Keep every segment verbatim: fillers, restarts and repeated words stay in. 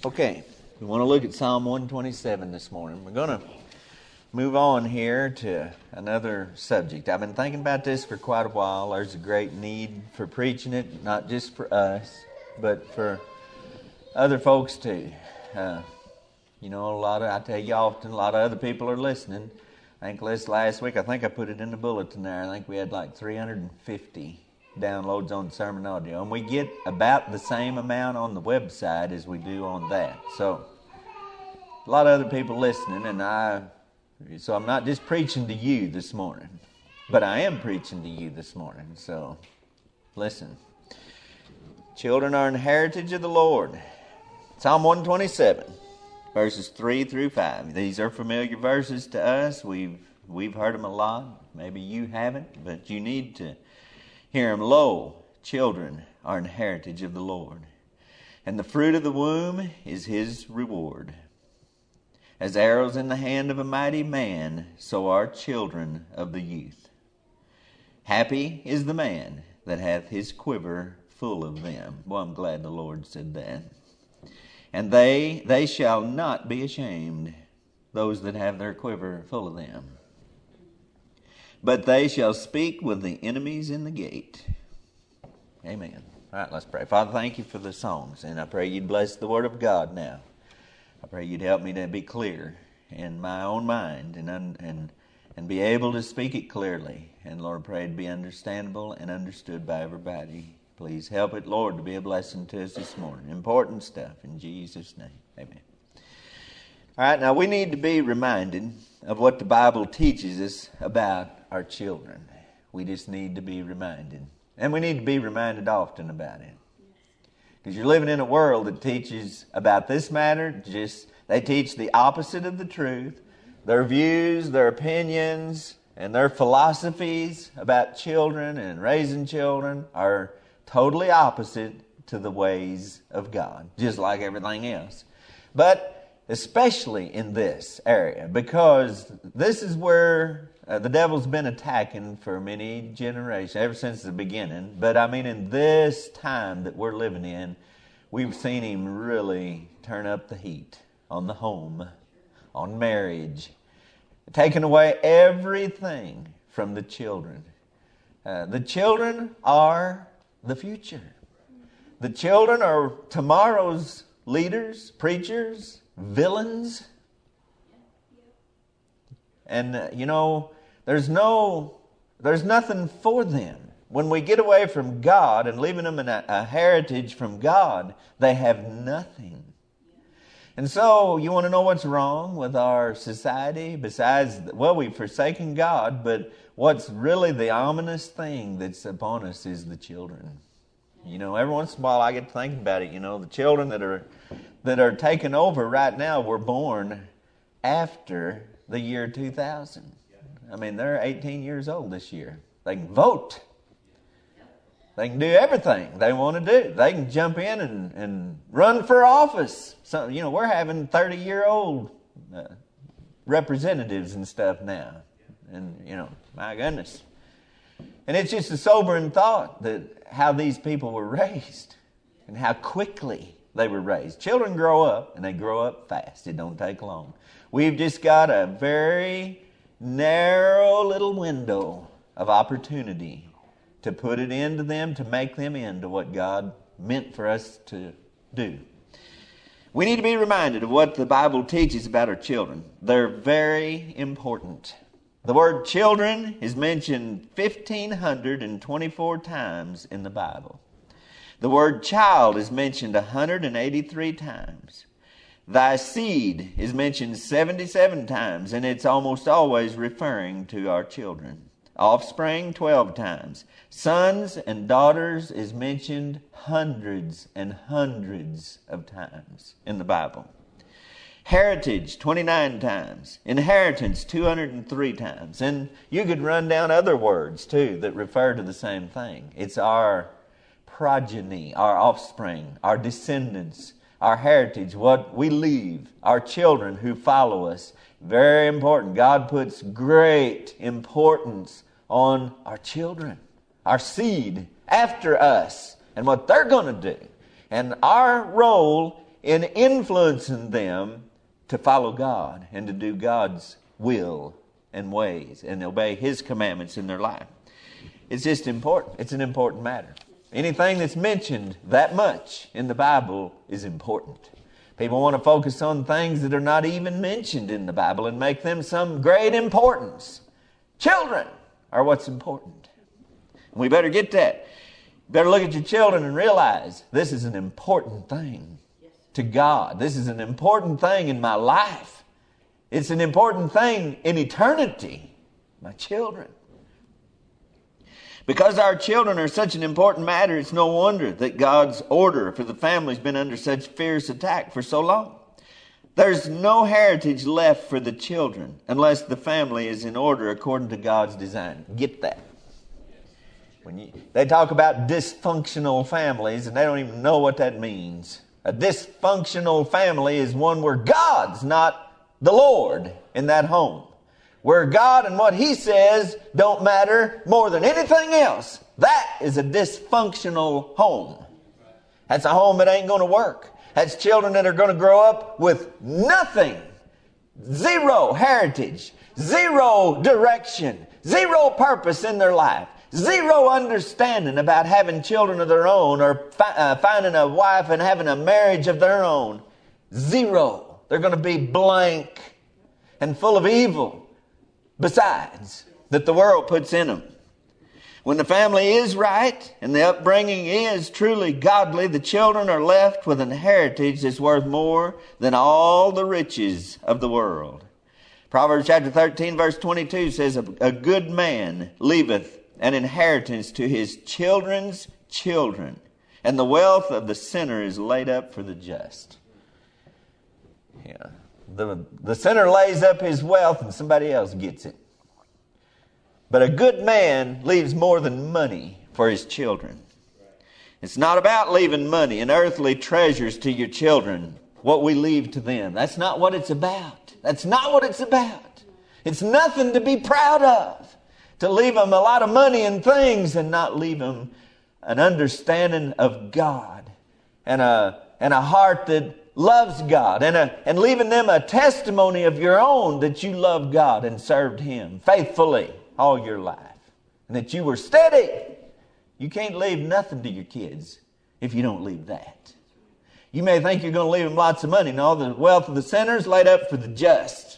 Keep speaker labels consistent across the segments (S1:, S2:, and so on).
S1: Okay, we want to look at Psalm one twenty-seven this morning. We're going to move on here to another subject. I've been thinking about this for quite a while. There's a great need for preaching it, not just for us, but for other folks too. Uh, you know, a lot of, I tell you often, a lot of other people are listening. I think this last week, I think I put it in the bulletin there, I think we had like three hundred fifty downloads on sermon audio, and we get about the same amount on the website as we do on that. So a lot of other people listening, and I so I'm not just preaching to you this morning, but I am preaching to you this morning. So listen. Children are an heritage of the Lord. Psalm one twenty-seven, verses three through five. These are familiar verses to us. We've we've heard them a lot. Maybe you haven't, but you need to hear them. Lo, children are an heritage of the Lord, and the fruit of the womb is His reward. As arrows in the hand of a mighty man, so are children of the youth. Happy is the man that hath his quiver full of them. Well, I'm glad the Lord said that. And they, they shall not be ashamed, those that have their quiver full of them. But they shall speak with the enemies in the gate. Amen. All right, let's pray. Father, thank you for the songs, and I pray you'd bless the Word of God now. I pray you'd help me to be clear in my own mind and and and be able to speak it clearly. And Lord, I pray it'd be understandable and understood by everybody. Please help it, Lord, to be a blessing to us this morning. Important stuff in Jesus' name. Amen. All right, now we need to be reminded of what the Bible teaches us about our children. We just need to be reminded. And we need to be reminded often about it. Because you're living in a world that teaches about this matter, just they teach the opposite of the truth. Their views, their opinions, and their philosophies about children and raising children are totally opposite to the ways of God, just like everything else. But especially in this area, because this is where uh, the devil's been attacking for many generations, ever since the beginning. But I mean, in this time that we're living in, we've seen him really turn up the heat on the home, on marriage, taking away everything from the children. Uh, the children are the future. The children are tomorrow's leaders, preachers, villains. And uh, you know, there's no, there's nothing for them. When we get away from God and leaving them in a, a heritage from God, they have nothing. And so, you want to know what's wrong with our society? Besides, well, we've forsaken God, but what's really the ominous thing that's upon us is the children. You know, every once in a while I get to thinking about it. You know, the children that are that are taking over right now were born after the year two thousand. I mean, they're eighteen years old this year. They can vote. They can do everything they want to do. They can jump in and, and run for office. So, you know, we're having thirty-year-old uh, representatives and stuff now. And, you know, my goodness. And it's just a sobering thought that how these people were raised and how quickly they were raised. Children grow up, and they grow up fast. It don't take long. We've just got a very narrow little window of opportunity to put it into them, to make them into what God meant for us to do. We need to be reminded of what the Bible teaches about our children. They're very important. The word children is mentioned one thousand five hundred twenty-four times in the Bible. The word child is mentioned one hundred eighty-three times. Thy seed is mentioned seventy-seven times, and it's almost always referring to our children. Offspring, twelve times. Sons and daughters is mentioned hundreds and hundreds of times in the Bible. Heritage, twenty-nine times. Inheritance, two hundred three times. And you could run down other words, too, that refer to the same thing. It's our progeny, our offspring, our descendants, our heritage, what we leave, our children who follow us. Very important. God puts great importance on our children, our seed after us, and what they're going to do. And our role in influencing them to follow God and to do God's will and ways and obey His commandments in their life. It's just important. It's an important matter. Anything that's mentioned that much in the Bible is important. People want to focus on things that are not even mentioned in the Bible and make them some great importance. Children are what's important. We better get that. You better look at your children and realize this is an important thing to God. This is an important thing in my life. It's an important thing in eternity. My children. Because our children are such an important matter, it's no wonder that God's order for the family has been under such fierce attack for so long. There's no heritage left for the children unless the family is in order according to God's design. Get that. When you, they talk about dysfunctional families, and they don't even know what that means. A dysfunctional family is one where God's not the Lord in that home. Where God and what He says don't matter more than anything else. That is a dysfunctional home. That's a home that ain't going to work. That's children that are going to grow up with nothing. Zero heritage. Zero direction. Zero purpose in their life. Zero understanding about having children of their own or fi- uh, finding a wife and having a marriage of their own. Zero. They're going to be blank and full of evil. Besides, that the world puts in them. When the family is right and the upbringing is truly godly, the children are left with an heritage that's worth more than all the riches of the world. Proverbs chapter thirteen verse twenty-two says, a good man leaveth an inheritance to his children's children, and the wealth of the sinner is laid up for the just. Yeah. The, the sinner lays up his wealth and somebody else gets it. But a good man leaves more than money for his children. It's not about leaving money and earthly treasures to your children, what we leave to them. That's not what it's about. That's not what it's about. It's nothing to be proud of. To leave them a lot of money and things and not leave them an understanding of God and a, and a heart that loves God, and a, and leaving them a testimony of your own that you love God and served Him faithfully all your life, and that you were steady. You can't leave nothing to your kids if you don't leave that. You may think you're going to leave them lots of money. No, the wealth of the sinners laid up for the just.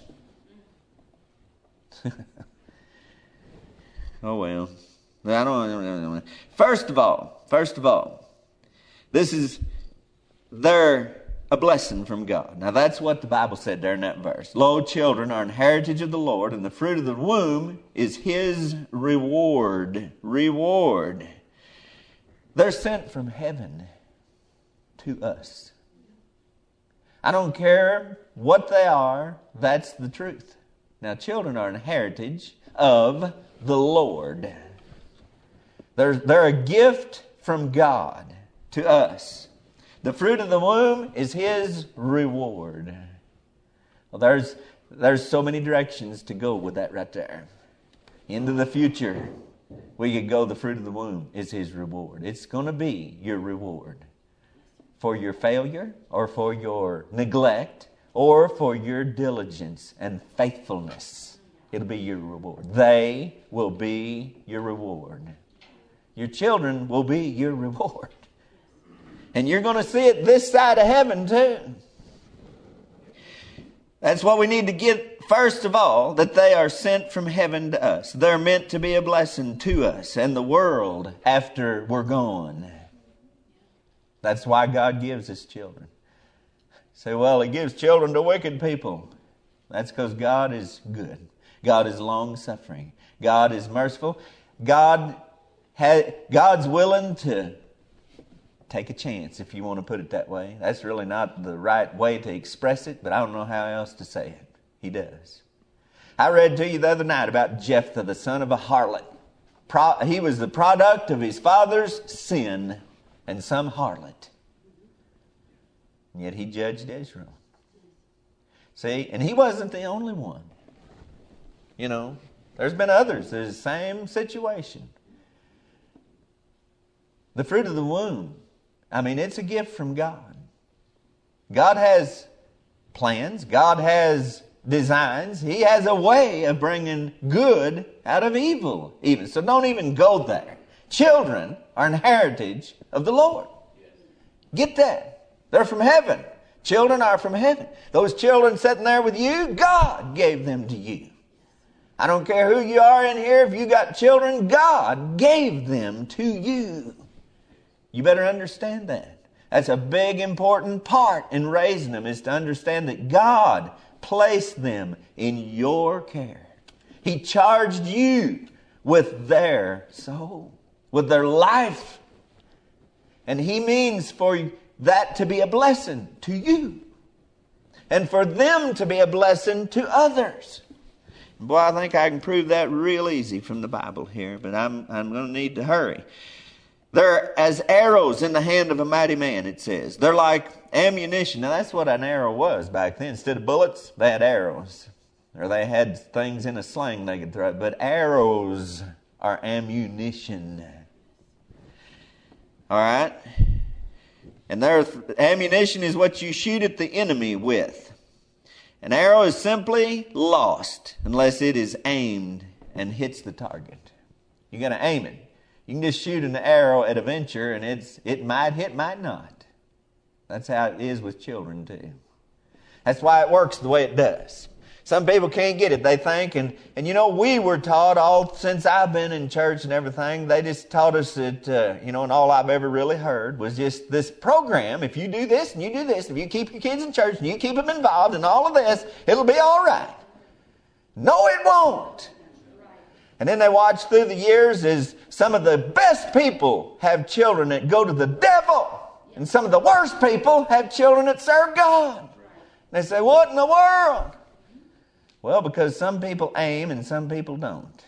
S1: Oh well. I don't. First of all, first of all, this is their a blessing from God. Now that's what the Bible said there in that verse. Lo, children are an heritage of the Lord, and the fruit of the womb is His reward. Reward. They're sent from heaven to us. I don't care what they are, that's the truth. Now children are an heritage of the Lord. They're, they're a gift from God to us. The fruit of the womb is His reward. Well, there's, there's so many directions to go with that right there. Into the future, we could go the fruit of the womb is His reward. It's going to be your reward. For your failure, or for your neglect, or for your diligence and faithfulness. It'll be your reward. They will be your reward. Your children will be your reward. And you're going to see it this side of heaven too. That's what we need to get first of all, that they are sent from heaven to us. They're meant to be a blessing to us and the world after we're gone. That's why God gives us children. Say, well, He gives children to wicked people. That's because God is good. God is long-suffering. God is merciful. God ha- God's willing to take a chance, if you want to put it that way. That's really not the right way to express it, but I don't know how else to say it. He does. I read to you the other night about Jephthah, the son of a harlot. Pro- he was the product of his father's sin and some harlot. And yet he judged Israel. See, and he wasn't the only one. You know, there's been others. There's the same situation. The fruit of the womb. I mean, it's a gift from God. God has plans. God has designs. He has a way of bringing good out of evil even. So don't even go there. Children are an heritage of the Lord. Get that. They're from heaven. Children are from heaven. Those children sitting there with you, God gave them to you. I don't care who you are in here. If you got children, God gave them to you. You better understand that. That's a big, important part in raising them, is to understand that God placed them in your care. He charged you with their soul, with their life. And He means for that to be a blessing to you, and for them to be a blessing to others. Boy, I think I can prove that real easy from the Bible here, but I'm I'm going to need to hurry. They're as arrows in the hand of a mighty man, it says. They're like ammunition. Now, that's what an arrow was back then. Instead of bullets, they had arrows. Or they had things in a sling they could throw. But arrows are ammunition. All right? And their ammunition is what you shoot at the enemy with. An arrow is simply lost unless it is aimed and hits the target. You got to aim it. You can just shoot an arrow at a venture and it's it might hit, might not. That's how it is with children too. That's why it works the way it does. Some people can't get it. They think, and, and you know, we were taught all since I've been in church and everything, they just taught us that, uh, you know, and all I've ever really heard was just this program. If you do this and you do this, if you keep your kids in church and you keep them involved in all of this, it'll be all right. No, it won't. And then they watch through the years as some of the best people have children that go to the devil. And some of the worst people have children that serve God. And they say, what in the world? Well, because some people aim and some people don't.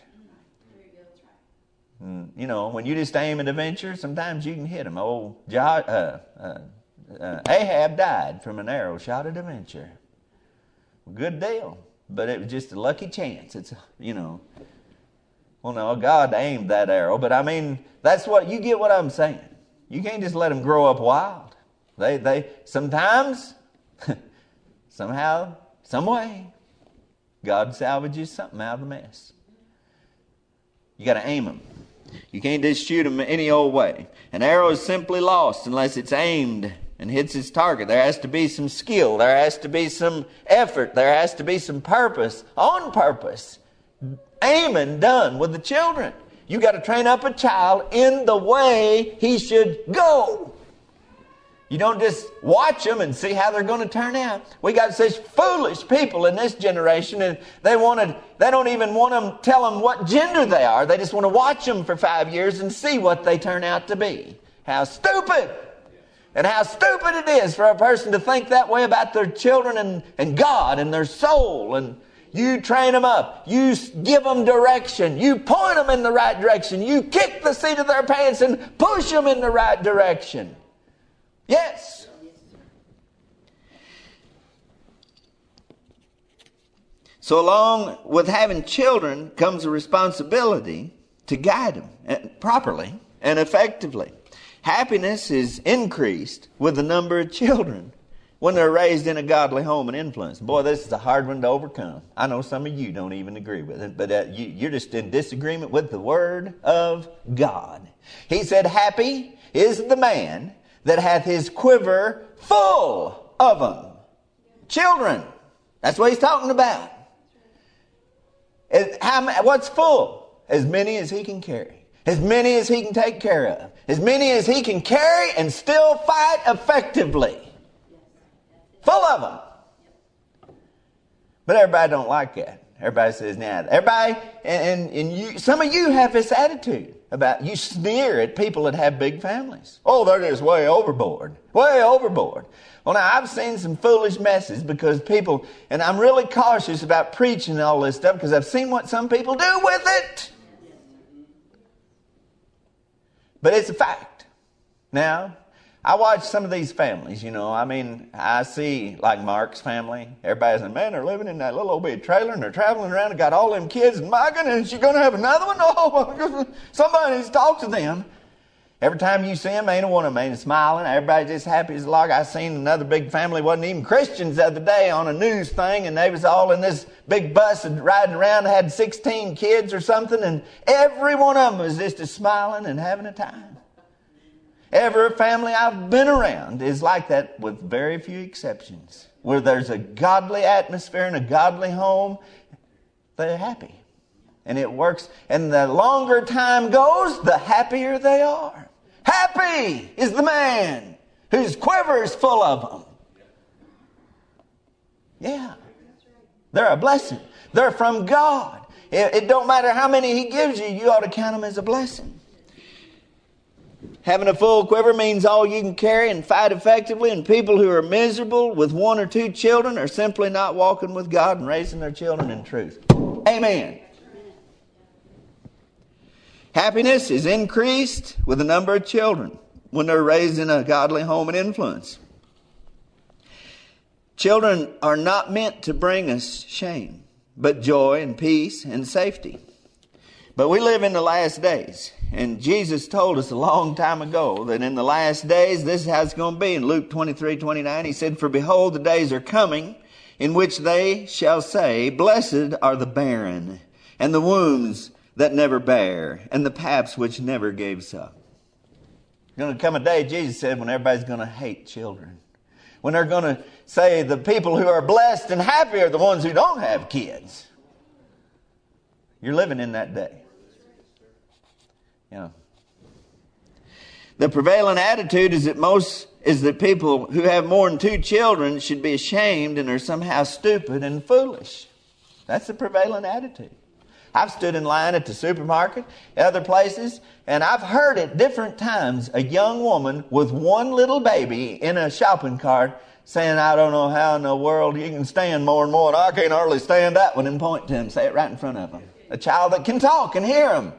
S1: And, you know, when you just aim at a venture, sometimes you can hit them. Old Jo- uh, uh, uh, Ahab died from an arrow shot at a venture. Good deal. But it was just a lucky chance. It's, you know... Well, no, God aimed that arrow, but I mean, that's what, you get what I'm saying. You can't just let them grow up wild. They, they, sometimes, somehow, some way, God salvages something out of the mess. You got to aim them. You can't just shoot them any old way. An arrow is simply lost unless it's aimed and hits its target. There has to be some skill. There has to be some effort. There has to be some purpose, on purpose. Aiming done with the children. You got to train up a child in the way he should go. You don't just watch them and see how they're going to turn out. We got such foolish people in this generation, and they wanted, they don't even want them tell them what gender they are. They just want to watch them for five years and see what they turn out to be. How stupid! And how stupid it is for a person to think that way about their children and, and God and their soul. And you train them up. You give them direction. You point them in the right direction. You kick the seat of their pants and push them in the right direction. Yes. So along with having children comes a responsibility to guide them properly and effectively. Happiness is increased with the number of children when they're raised in a godly home and influence. Boy, this is a hard one to overcome. I know some of you don't even agree with it, but uh, you, you're just in disagreement with the Word of God. He said, happy is the man that hath his quiver full of them. Children. That's what he's talking about. It, how, what's full? As many as he can carry. As many as he can take care of. As many as he can carry and still fight effectively. Full of them. But everybody don't like that. Everybody says, nah. Everybody, and, and, and you, some of you have this attitude about, you sneer at people that have big families. Oh, they're just way overboard. Way overboard. Well, now, I've seen some foolish messes because people, and I'm really cautious about preaching all this stuff because I've seen what some people do with it. But it's a fact. Now, I watch some of these families, you know, I mean, I see like Mark's family. Everybody's saying, man, they're living in that little old bitty trailer and they're traveling around and got all them kids and my goodness, is she going to have another one? Oh, my goodness. Somebody needs to talk to them. Every time you see them, ain't one of them ain't smiling. Everybody's just happy as a lark. I seen another big family, wasn't even Christians the other day, on a news thing, and they was all in this big bus and riding around, had sixteen kids or something, and every one of them was just a smiling and having a time. Every family I've been around is like that, with very few exceptions. Where there's a godly atmosphere and a godly home, they're happy. And it works. And the longer time goes, the happier they are. Happy is the man whose quiver is full of them. Yeah. They're a blessing. They're from God. It, it don't matter how many He gives you, you ought to count them as a blessing. Having a full quiver means all you can carry and fight effectively, and people who are miserable with one or two children are simply not walking with God and raising their children in truth. Amen. Happiness is increased with the number of children when they're raised in a godly home and influence. Children are not meant to bring us shame, but joy and peace and safety. But we live in the last days, and Jesus told us a long time ago that in the last days this is how it's going to be. In Luke twenty-three twenty-nine, He said, "For behold, the days are coming in which they shall say, Blessed are the barren, and the wombs that never bear, and the paps which never gave suck." There's going to come a day, Jesus said, when everybody's going to hate children. When they're going to say the people who are blessed and happy are the ones who don't have kids. You're living in that day. Yeah. The prevailing attitude is that most is that people who have more than two children should be ashamed and are somehow stupid and foolish. That's the prevailing attitude. I've stood in line at the supermarket, other places, and I've heard at different times a young woman with one little baby in a shopping cart saying, "I don't know how in the world you can stand more and more, and I can't hardly stand that one," and point to him, say it right in front of him. A child that can talk and hear him.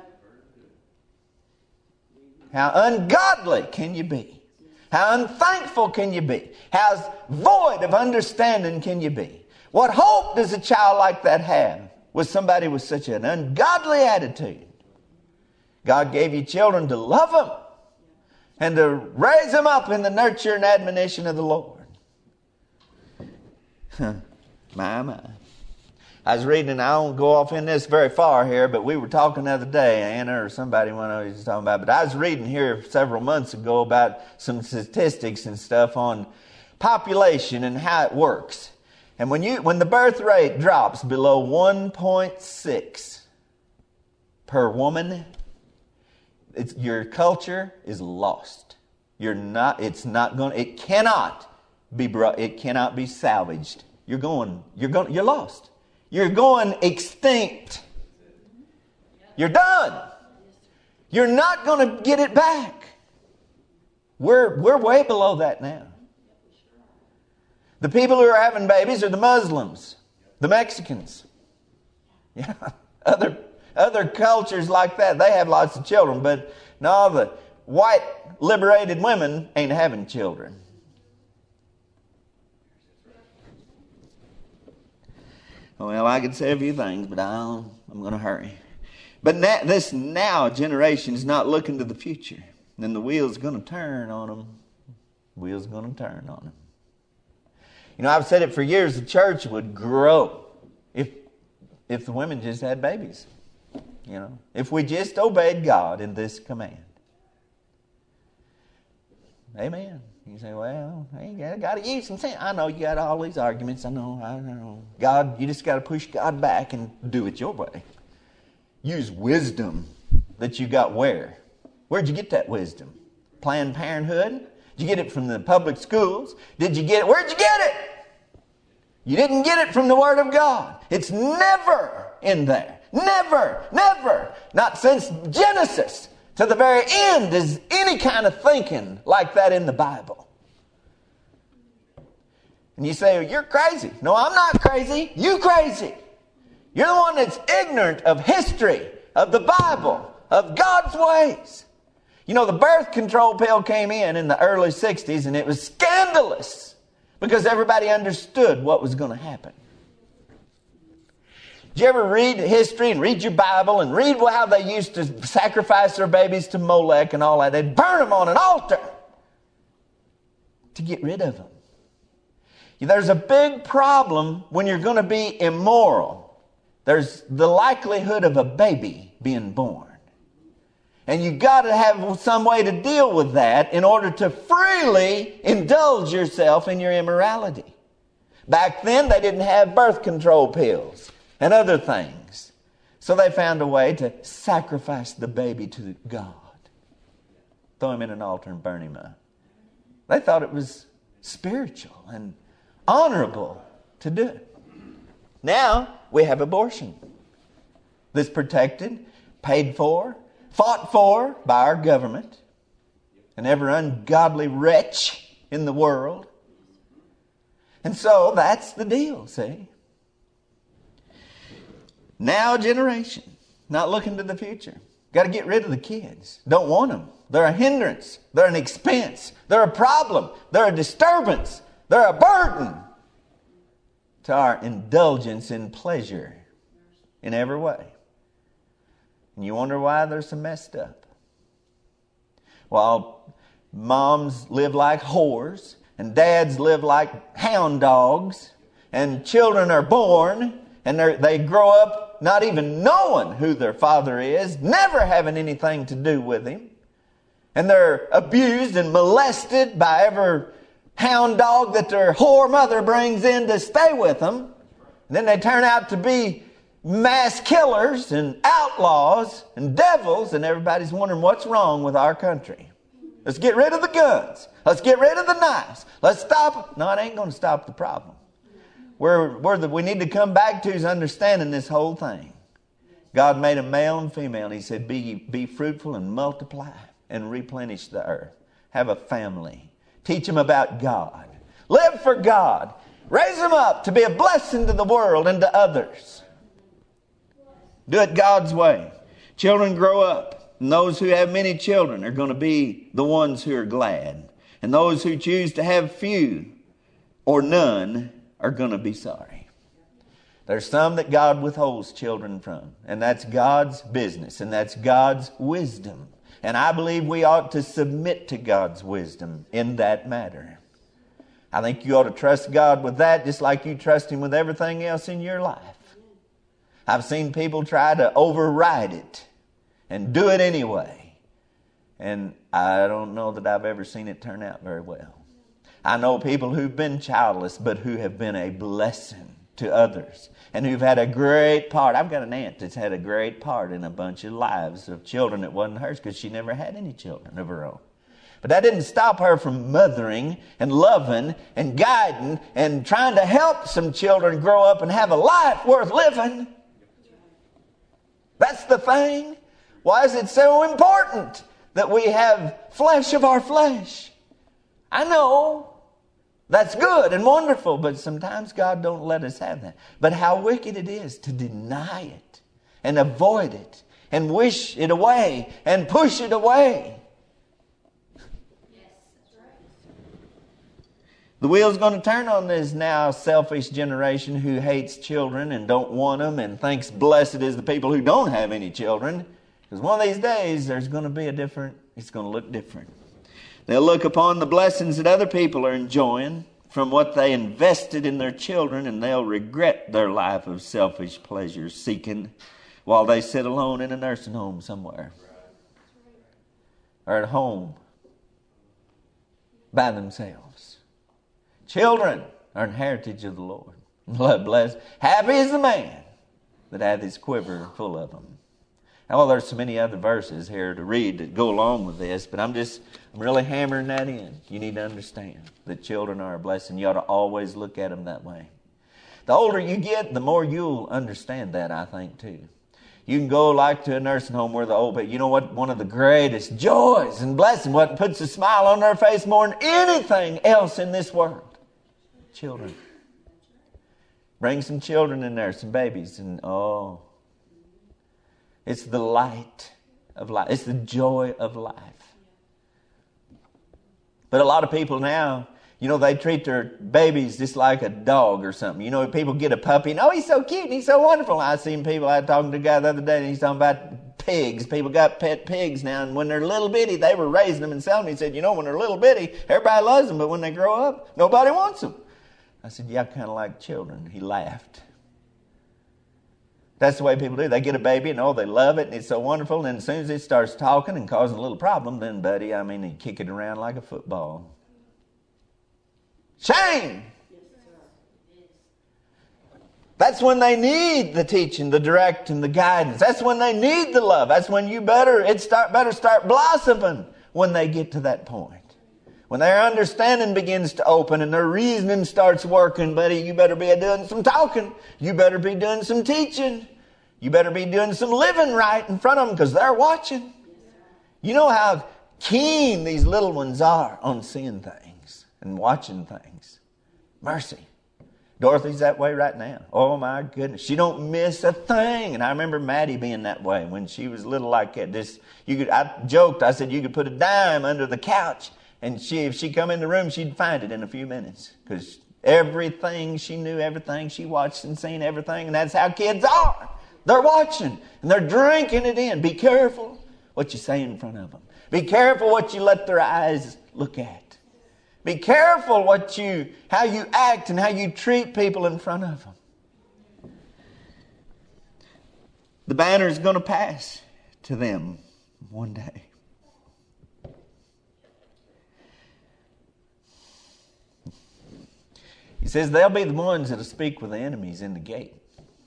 S1: How ungodly can you be? How unthankful can you be? How void of understanding can you be? What hope does a child like that have with somebody with such an ungodly attitude? God gave you children to love them and to raise them up in the nurture and admonition of the Lord. My, my. I was reading, and I won't go off in this very far here, but we were talking the other day, Anna or somebody, when I was talking about, but I was reading here several months ago about some statistics and stuff on population and how it works. And when you when the birth rate drops below one point six per woman, it's, your culture is lost. You're not. It's not going. It cannot be brought. It cannot be salvaged. You're going. You're going. You're lost. You're going extinct. You're done. You're not going to get it back. We're we're way below that now. The people who are having babies are the Muslims, the Mexicans. Yeah, other other cultures like that, they have lots of children, but no, the white liberated women ain't having children. Well, I could say a few things, but I'll, I'm going to hurry. But now, this now generation is not looking to the future. Then the wheel's going to turn on them. The wheel's going to turn on them. You know, I've said it for years, the church would grow if if the women just had babies. You know, if we just obeyed God in this command. Amen. You say, well, hey, you got to use some sense. I know you got all these arguments. I know, I know. God, you just got to push God back and do it your way. Use wisdom that you got where? Where'd you get that wisdom? Planned Parenthood? Did you get it from the public schools? Did you get it? Where'd you get it? You didn't get it from the Word of God. It's never in there. Never, never. Not since Genesis to the very end is any kind of thinking like that in the Bible. And you say, well, you're crazy. No, I'm not crazy. You crazy. You're the one that's ignorant of history, of the Bible, of God's ways. You know, the birth control pill came in in the early sixties, and it was scandalous because everybody understood what was going to happen. Did you ever read history and read your Bible and read how they used to sacrifice their babies to Molech and all that? They'd burn them on an altar to get rid of them. There's a big problem when you're going to be immoral. There's the likelihood of a baby being born. And you got to have some way to deal with that in order to freely indulge yourself in your immorality. Back then, they didn't have birth control pills and other things. So they found a way to sacrifice the baby to God. Throw him in an altar and burn him up. They thought it was spiritual and honorable to do it. Now we have abortion that's protected, paid for, fought for by our government and every ungodly wretch in the world. And so that's the deal, see? Now generation, not looking to the future. Got to get rid of the kids. Don't want them. They're a hindrance. They're an expense. They're a problem. They're a disturbance. They're a burden to our indulgence in pleasure in every way. And you wonder why they're so messed up. While moms live like whores and dads live like hound dogs and children are born and they grow up not even knowing who their father is, never having anything to do with him. And they're abused and molested by every hound dog that their whore mother brings in to stay with them. And then they turn out to be mass killers and outlaws and devils, and everybody's wondering what's wrong with our country. Let's get rid of the guns. Let's get rid of the knives. Let's stop it. No, it ain't going to stop the problem. Where, where the, we need to come back to is understanding this whole thing. God made a male and female, and He said, be, be fruitful and multiply and replenish the earth. Have a family. Teach them about God. Live for God. Raise them up to be a blessing to the world and to others. Do it God's way. Children grow up, and those who have many children are going to be the ones who are glad. And those who choose to have few or none are going to be sorry. There's some that God withholds children from, and that's God's business, and that's God's wisdom. And I believe we ought to submit to God's wisdom in that matter. I think you ought to trust God with that just like you trust Him with everything else in your life. I've seen people try to override it and do it anyway. And I don't know that I've ever seen it turn out very well. I know people who've been childless but who have been a blessing to others and who've had a great part. I've got an aunt that's had a great part in a bunch of lives of children that wasn't hers because she never had any children of her own. But that didn't stop her from mothering and loving and guiding and trying to help some children grow up and have a life worth living. That's the thing. Why is it so important that we have flesh of our flesh? I know that's good and wonderful, but sometimes God don't let us have that. But how wicked it is to deny it and avoid it and wish it away and push it away. The wheel's going to turn on this now selfish generation who hates children and don't want them and thinks blessed is the people who don't have any children. Because one of these days there's going to be a different, it's going to look different. They'll look upon the blessings that other people are enjoying from what they invested in their children, and they'll regret their life of selfish pleasure seeking while they sit alone in a nursing home somewhere. Or at home by themselves. Children are an heritage of the Lord. Blessed. Happy is the man that hath his quiver full of them. Now, there's so many other verses here to read that go along with this, but I'm just I'm really hammering that in. You need to understand that children are a blessing. You ought to always look at them that way. The older you get, the more you'll understand that, I think, too. You can go like to a nursing home where the old people, you know what, one of the greatest joys and blessings, what puts a smile on their face more than anything else in this world? Children. Bring some children in there, some babies, and oh, it's the light of life. It's the joy of life. But a lot of people now You know, they treat their babies just like a dog or something. You know, people get a puppy and, oh, he's so cute and he's so wonderful. I seen people, I was talking to a guy the other day and he's talking about pigs. People got pet pigs now, and when they're little bitty, they were raising them and selling them. He said, you know, when they're little bitty, everybody loves them, but when they grow up, nobody wants them. I said, yeah, kind of like children. He laughed. That's the way people do. They get a baby and, oh, they love it and it's so wonderful. And then as soon as it starts talking and causing a little problem, then, buddy, I mean, they kick it around like a football. Shame! That's when they need the teaching, the directing, the guidance. That's when they need the love. That's when you better, it start, better start blossoming when they get to that point. When their understanding begins to open and their reasoning starts working, buddy, you better be doing some talking. You better be doing some teaching. You better be doing some living right in front of them because they're watching. You know how keen these little ones are on seeing things and watching things. Mercy. Dorothy's that way right now. Oh my goodness. She don't miss a thing. And I remember Maddie being that way when she was little like that. This, you could, I joked, I said you could put a dime under the couch and she, if she come in the room, she'd find it in a few minutes. Because everything she knew, everything she watched and seen, everything. And that's how kids are. They're watching and they're drinking it in. Be careful what you say in front of them. Be careful what you let their eyes look at. Be careful what you, how you act and how you treat people in front of them. The banner is going to pass to them one day. He says they'll be the ones that'll speak with the enemies in the gate.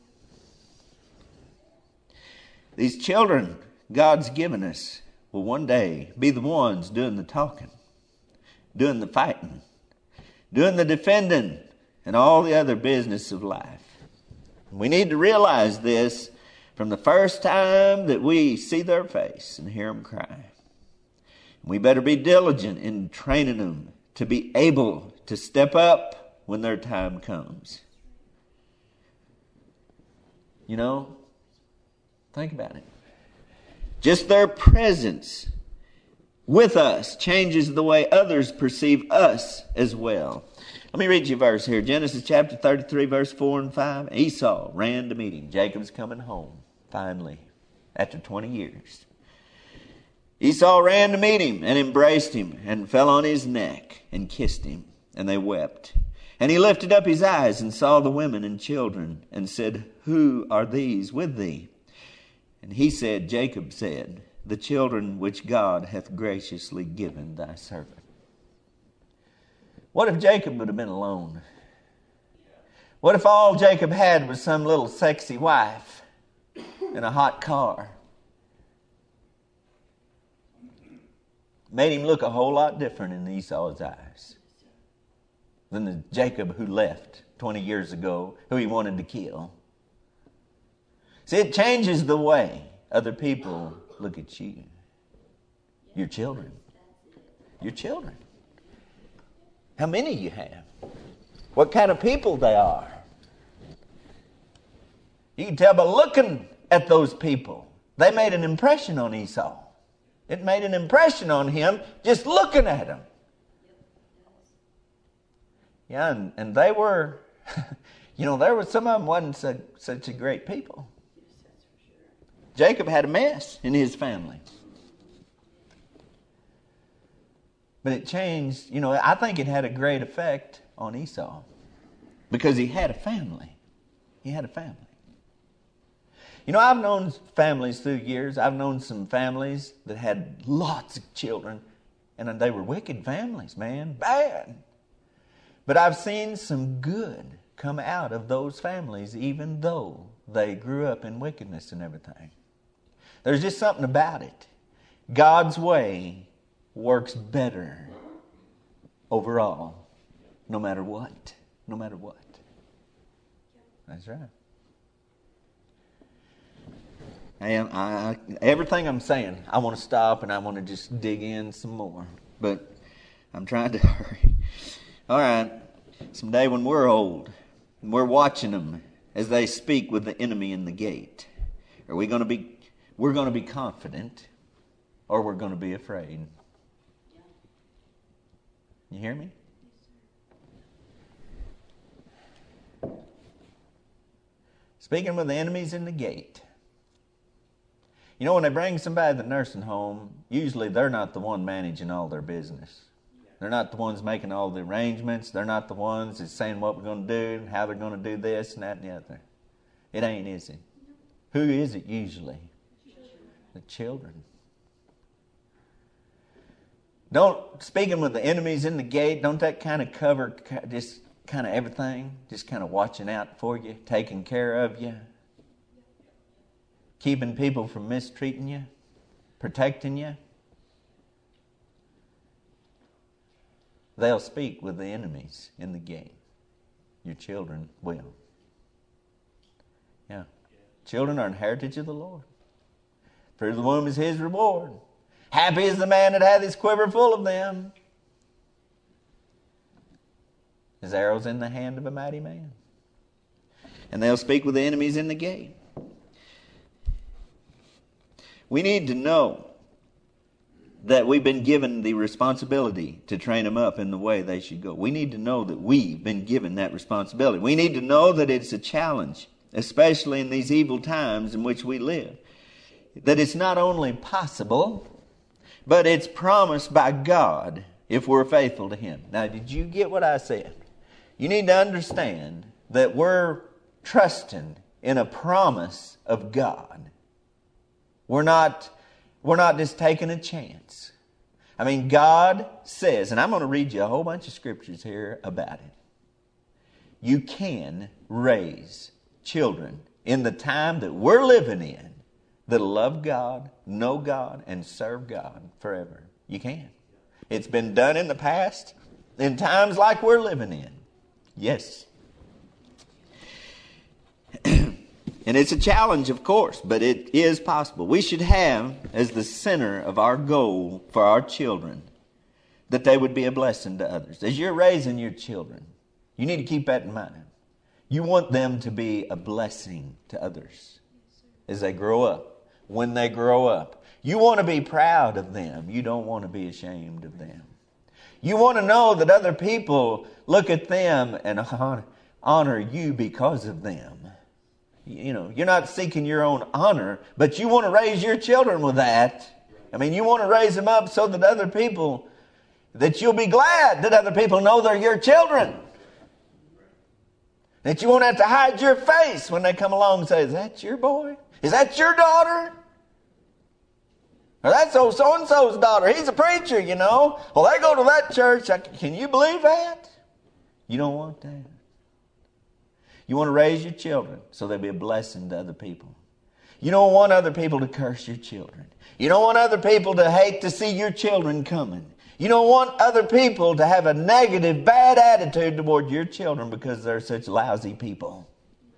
S1: These children God's given us will one day be the ones doing the talking, doing the fighting, doing the defending, and all the other business of life. We need to realize this from the first time that we see their face and hear them cry. We better be diligent in training them to be able to step up when their time comes. You know, think about it. Just their presence with us changes the way others perceive us as well. Let me read you a verse here. Genesis chapter thirty-three, verse four and five. Esau ran to meet him. Jacob's coming home, finally, after twenty years. Esau ran to meet him and embraced him and fell on his neck and kissed him. And they wept. And he lifted up his eyes and saw the women and children and said, who are these with thee? And he said, Jacob said, the children which God hath graciously given thy servant. What if Jacob would have been alone? What if all Jacob had was some little sexy wife in a hot car? Made him look a whole lot different in Esau's eyes than the Jacob who left twenty years ago, who he wanted to kill. See, it changes the way other people look at you. Your children. Your children. How many you have. What kind of people they are. You can tell by looking at those people. They made an impression on Esau. It made an impression on him just looking at him. Yeah, and, and they were, you know, there were some of them wasn't such, such a great people. Jacob had a mess in his family. But it changed, you know, I think it had a great effect on Esau. Because he had a family. He had a family. You know, I've known families through years. I've known some families that had lots of children. And they were wicked families, man. Bad. But I've seen some good come out of those families, even though they grew up in wickedness and everything. There's just something about it. God's way works better overall, no matter what. No matter what. That's right. And I, everything I'm saying, I want to stop and I want to just dig in some more. But I'm trying to hurry. All right. Someday when we're old and we're watching them as they speak with the enemy in the gate, are we going to be, we're going to be confident or we're going to be afraid? You hear me? Speaking with the enemies in the gate. You know, when they bring somebody to the nursing home, usually they're not the one managing all their business. They're not the ones making all the arrangements. They're not the ones that's saying what we're going to do, how they're going to do this and that and the other. It ain't, is it? Who is it usually? The children. Don't, speaking with the enemies in the gate, don't that kind of cover just kind of everything? Just kind of watching out for you, taking care of you, keeping people from mistreating you, protecting you? They'll speak with the enemies in the gate. Your children will. Yeah. Children are an heritage of the Lord. Fruit of the womb is His reward. Happy is the man that hath his quiver full of them. His arrows in the hand of a mighty man. And they'll speak with the enemies in the gate. We need to know that we've been given the responsibility to train them up in the way they should go. We need to know that we've been given that responsibility. We need to know that it's a challenge, especially in these evil times in which we live. That it's not only possible, but it's promised by God if we're faithful to Him. Now, did you get what I said? You need to understand that we're trusting in a promise of God. We're not, we're not just taking a chance. I mean, God says, and I'm going to read you a whole bunch of scriptures here about it. You can raise children in the time that we're living in that'll love God, know God, and serve God forever. You can. It's been done in the past, in times like we're living in. Yes. And it's a challenge, of course, but it is possible. We should have as the center of our goal for our children that they would be a blessing to others. As you're raising your children, you need to keep that in mind. You want them to be a blessing to others as they grow up, when they grow up. You want to be proud of them. You don't want to be ashamed of them. You want to know that other people look at them and honor, honor you because of them. You know, you're not seeking your own honor, but you want to raise your children with that. I mean, you want to raise them up so that other people, that you'll be glad that other people know they're your children. That you won't have to hide your face when they come along and say, is that your boy? Is that your daughter? Or that's old so-and-so's daughter. He's a preacher, you know. Well, they go to that church. Can you believe that? You don't want that. You want to raise your children so they'll be a blessing to other people. You don't want other people to curse your children. You don't want other people to hate to see your children coming. You don't want other people to have a negative, bad attitude toward your children because they're such lousy people.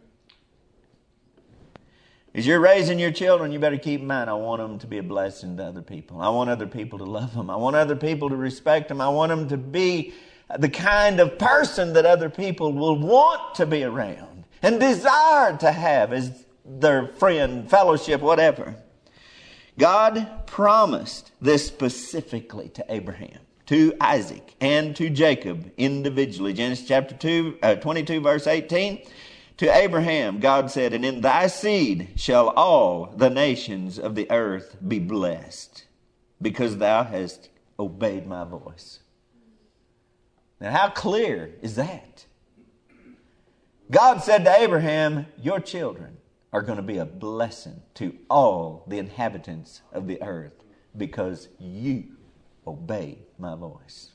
S1: As you're raising your children, you better keep in mind, I want them to be a blessing to other people. I want other people to love them. I want other people to respect them. I want them to be the kind of person that other people will want to be around and desire to have as their friend, fellowship, whatever. God promised this specifically to Abraham, to Isaac, and to Jacob individually. Genesis chapter two, uh, twenty-two, verse eighteen. To Abraham, God said, and in thy seed shall all the nations of the earth be blessed, because thou hast obeyed my voice. Now, how clear is that? God said to Abraham, your children are going to be a blessing to all the inhabitants of the earth because you obeyed my voice.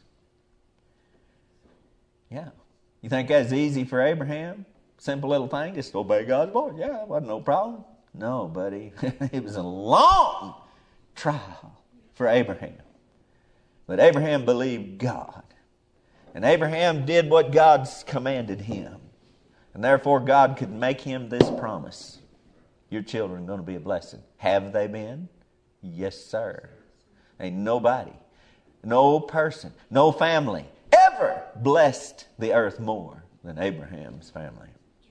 S1: Yeah. You think that's easy for Abraham? Simple little thing, just obey God's voice. Yeah, it wasn't no problem. No, buddy. It was a long trial for Abraham. But Abraham believed God. And Abraham did what God commanded him. And therefore God could make him this promise. Your children are going to be a blessing. Have they been? Yes, sir. Ain't nobody, no person, no family ever blessed the earth more than Abraham's family.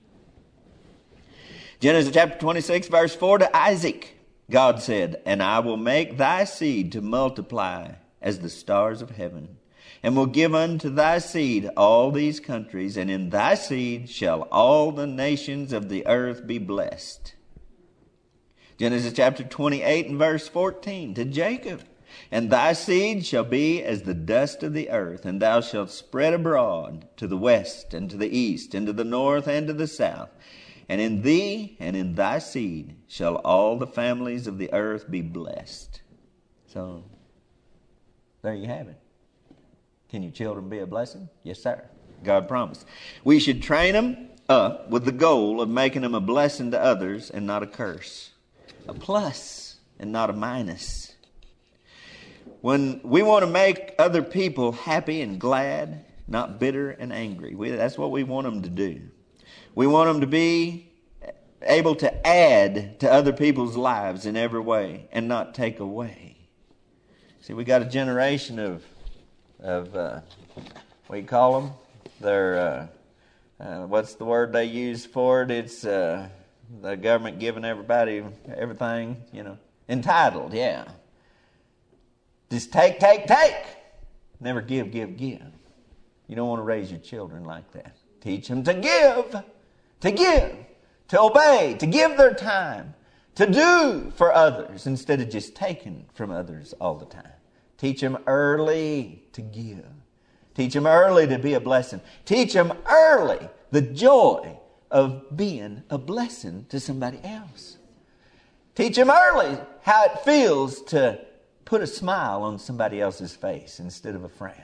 S1: Genesis chapter twenty-six, verse four, to Isaac, God said, and I will make thy seed to multiply as the stars of heaven, and will give unto thy seed all these countries, and in thy seed shall all the nations of the earth be blessed. Genesis chapter twenty-eight and verse fourteen, to Jacob, and thy seed shall be as the dust of the earth, and thou shalt spread abroad to the west and to the east, and to the north and to the south. And in thee and in thy seed shall all the families of the earth be blessed. So, there you have it. Can your children be a blessing? Yes, sir. God promised. We should train them up with the goal of making them a blessing to others and not a curse. A plus and not a minus. When we want to make other people happy and glad, not bitter and angry. We, that's what we want them to do. We want them to be able to add to other people's lives in every way and not take away. See, we got a generation of, of uh, what do you call them? They're, uh, uh, what's the word they use for it? It's uh, the government giving everybody everything, you know. Entitled, yeah. Just take, take, take. Never give, give, give. You don't want to raise your children like that. Teach them to give, to give, to obey, to give their time, to do for others instead of just taking from others all the time. Teach them early to give. Teach them early to be a blessing. Teach them early the joy of being a blessing to somebody else. Teach them early how it feels to put a smile on somebody else's face instead of a frown.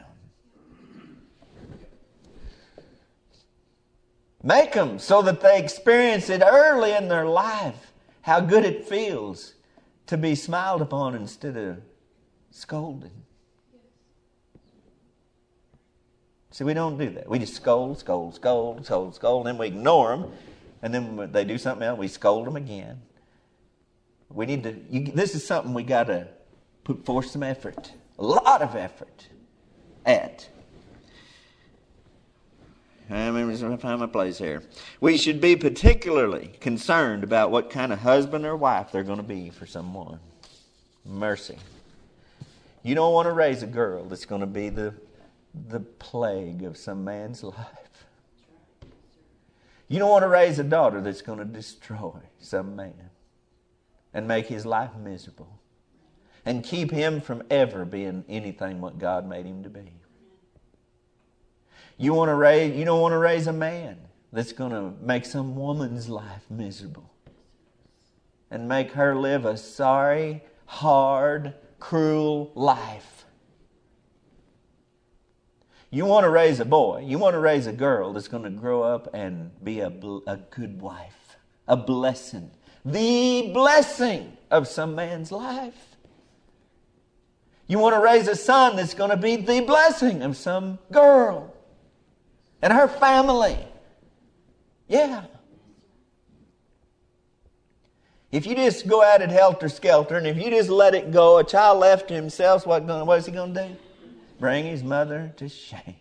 S1: Make them so that they experience it early in their life, how good it feels to be smiled upon instead of scolded. See, we don't do that. We just scold, scold, scold, scold, scold, and then we ignore them. And then when they do something else, we scold them again. We need to, you, this is something we got to put forth some effort, a lot of effort at. I'm going to find my place here. We should be particularly concerned about what kind of husband or wife they're going to be for someone. Mercy. You don't want to raise a girl that's going to be the, the plague of some man's life. You don't want to raise a daughter that's going to destroy some man and make his life miserable and keep him from ever being anything what God made him to be. You want to raise, you don't want to raise a man that's going to make some woman's life miserable and make her live a sorry, hard, cruel life. You want to raise a boy, you want to raise a girl that's going to grow up and be a, a good wife, a blessing, the blessing of some man's life. You want to raise a son that's going to be the blessing of some girl and her family. Yeah. If you just go at it helter-skelter, and if you just let it go, a child left to himself, what, what is he going to do? Bring his mother to shame.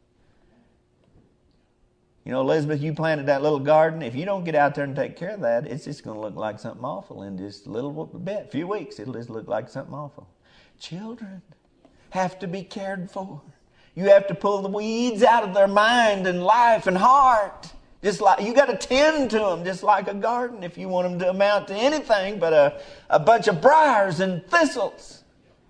S1: You know, Elizabeth, you planted that little garden. If you don't get out there and take care of that, it's just going to look like something awful in just a little bit, a few weeks. It'll just look like something awful. Children have to be cared for. You have to pull the weeds out of their mind and life and heart. Just like you got to tend to them, just like a garden, if you want them to amount to anything but a, a bunch of briars and thistles.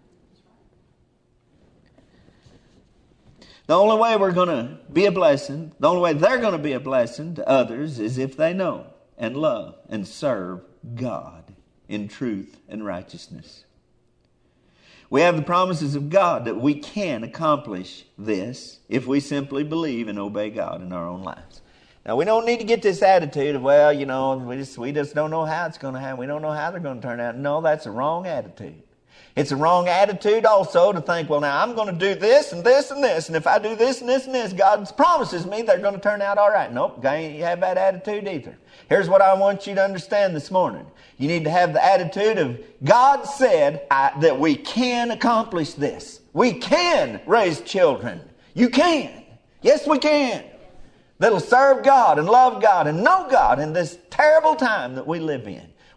S1: The only way we're going to be a blessing, the only way they're going to be a blessing to others is if they know and love and serve God in truth and righteousness. We have the promises of God that we can accomplish this if we simply believe and obey God in our own lives. Now, we don't need to get this attitude of, well, you know, we just, we just don't know how it's going to happen. We don't know how they're going to turn out. No, that's a wrong attitude. It's a wrong attitude also to think, well, now I'm going to do this and this and this. And if I do this and this and this, God promises me they're going to turn out all right. Nope, you can't have that attitude either. Here's what I want you to understand this morning. You need to have the attitude of, God said I, that we can accomplish this. We can raise children. You can. Yes, we can. That'll serve God and love God and know God in this terrible time that we live in.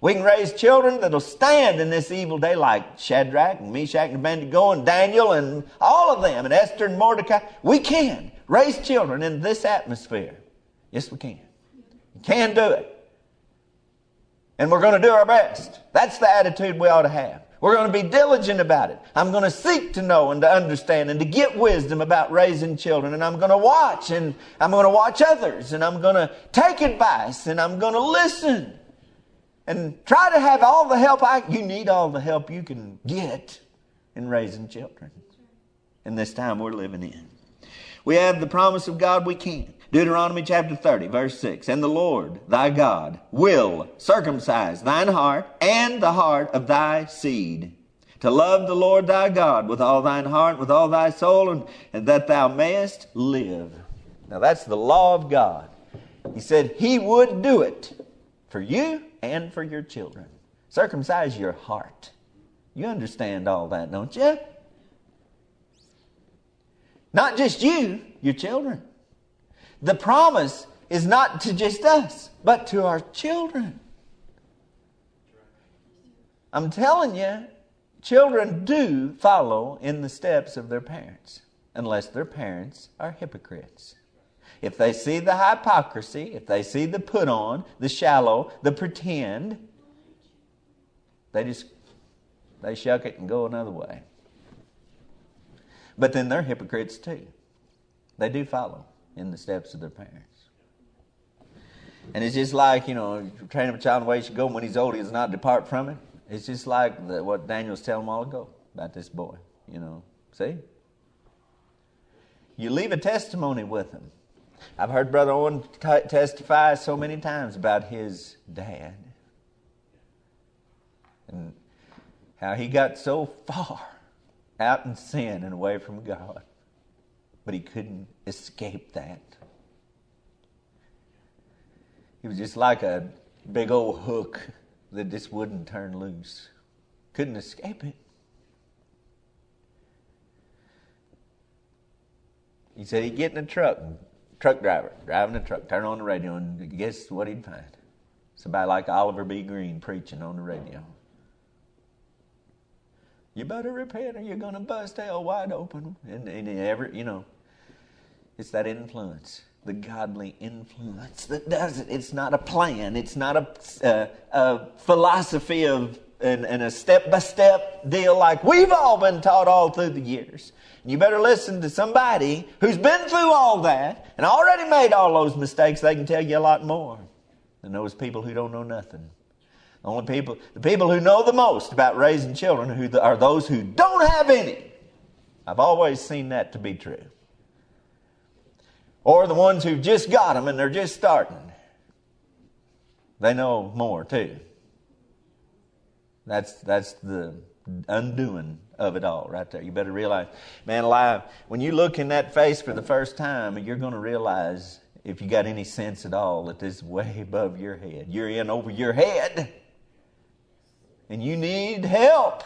S1: We can raise children that'll stand in this evil day like Shadrach and Meshach and Abednego and Daniel and all of them and Esther and Mordecai. We can raise children in this atmosphere. Yes, we can. We can do it. And we're going to do our best. That's the attitude we ought to have. We're going to be diligent about it. I'm going to seek to know and to understand and to get wisdom about raising children. And I'm going to watch and I'm going to watch others. And I'm going to take advice and I'm going to listen. And try to have all the help I... You need all the help you can get in raising children in this time we're living in. We have the promise of God we can. Deuteronomy chapter thirty, verse six. And the Lord thy God will circumcise thine heart and the heart of thy seed, to love the Lord thy God with all thine heart, with all thy soul, and, and that thou mayest live. Now that's the law of God. He said He would do it for you and for your children. Circumcise your heart. You understand all that, don't you? Not just you, your children. The promise is not to just us, but to our children. I'm telling you, children do follow in the steps of their parents, unless their parents are hypocrites. If they see the hypocrisy, if they see the put on, the shallow, the pretend, they just, they shuck it and go another way. But then they're hypocrites too. They do follow in the steps of their parents. And it's just like, you know, train up a child in the way he should go, and when he's old, he does not depart from it. It's just like the, what Daniel was telling them all ago about this boy, you know. See? You leave a testimony with him. I've heard Brother Owen t- testify so many times about his dad. And how he got so far out in sin and away from God. But he couldn't escape that. He was just like a big old hook that just wouldn't turn loose. Couldn't escape it. He said he'd get in a truck, truck driver, driving a truck, turn on the radio, and guess what he'd find? Somebody like Oliver B. Green preaching on the radio. You better repent or you're going to bust hell wide open. And, and every, you know, it's that influence, the godly influence that does it. It's not a plan. It's not a, uh, a philosophy of and, and a step-by-step deal like we've all been taught all through the years. You better listen to somebody who's been through all that and already made all those mistakes. They can tell you a lot more than those people who don't know nothing. The only people, the people who know the most about raising children who are those who don't have any. I've always seen that to be true. Or the ones who've just got them and they're just starting. They know more too. That's that's the undoing of it all right there. You better realize, man alive, when you look in that face for the first time, you're going to realize, if you got any sense at all, that this is way above your head. You're in over your head. And you need help.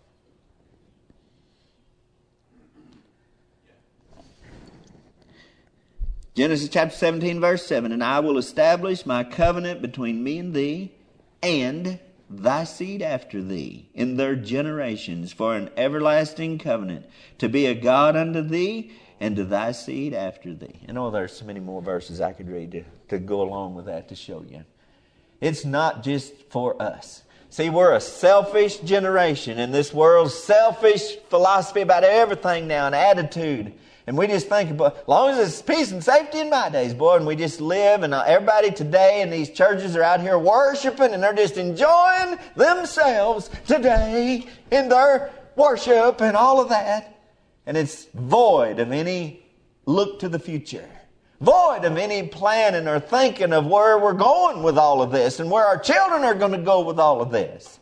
S1: Genesis chapter seventeen, verse seven. And I will establish my covenant between me and thee, and thy seed after thee, in their generations, for an everlasting covenant, to be a God unto thee, and to thy seed after thee. I know there's so many more verses I could read to, to go along with that to show you. It's not just for us. See, we're a selfish generation in this world's selfish philosophy about everything now, and attitude. And we just think about, as long as it's peace and safety in my days, boy, and we just live, and everybody today in these churches are out here worshiping, and they're just enjoying themselves today in their worship and all of that. And it's void of any look to the future. Void of any planning or thinking of where we're going with all of this and where our children are going to go with all of this.